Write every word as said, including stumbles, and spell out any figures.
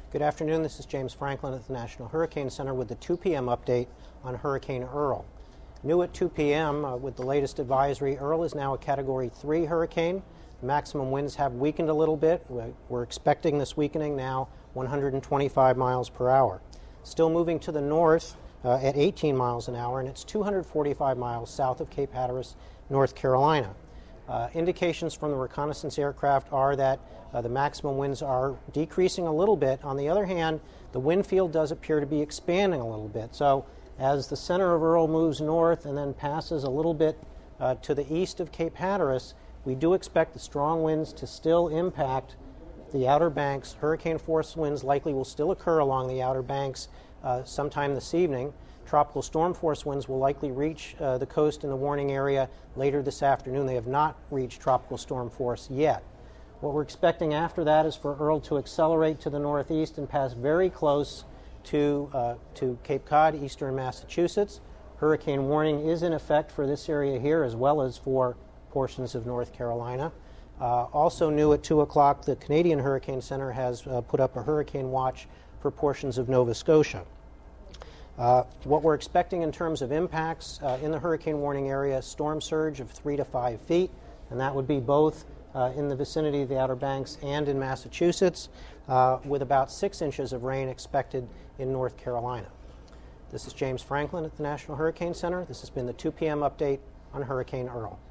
Good afternoon. This is James Franklin at the National Hurricane Center with the two p m update on Hurricane Earl. New at two p m uh, with the latest advisory, Earl is now a Category three hurricane. The maximum winds have weakened a little bit. We're expecting this weakening now one hundred twenty-five miles per hour. Still moving to the north uh, at eighteen miles an hour, and it's two hundred forty-five miles south of Cape Hatteras, North Carolina. Uh, indications from the reconnaissance aircraft are that uh, the maximum winds are decreasing a little bit. On the other hand, the wind field does appear to be expanding a little bit. So as the center of Earl moves north and then passes a little bit uh, to the east of Cape Hatteras, we do expect the strong winds to still impact the Outer Banks. Hurricane force winds likely will still occur along the Outer Banks uh, sometime this evening. Tropical storm force winds will likely reach uh, the coast in the warning area later this afternoon. They have not reached tropical storm force yet. What we're expecting after that is for Earl to accelerate to the northeast and pass very close to, uh, to Cape Cod, eastern Massachusetts. Hurricane warning is in effect for this area here as well as for portions of North Carolina. Uh, also new at two o'clock, the Canadian Hurricane Center has uh, put up a hurricane watch for portions of Nova Scotia. Uh, what we're expecting in terms of impacts uh, in the hurricane warning area, storm surge of three to five feet, and that would be both uh, in the vicinity of the Outer Banks and in Massachusetts, uh, with about six inches of rain expected in North Carolina. This is James Franklin at the National Hurricane Center. This has been the two p m update on Hurricane Earl.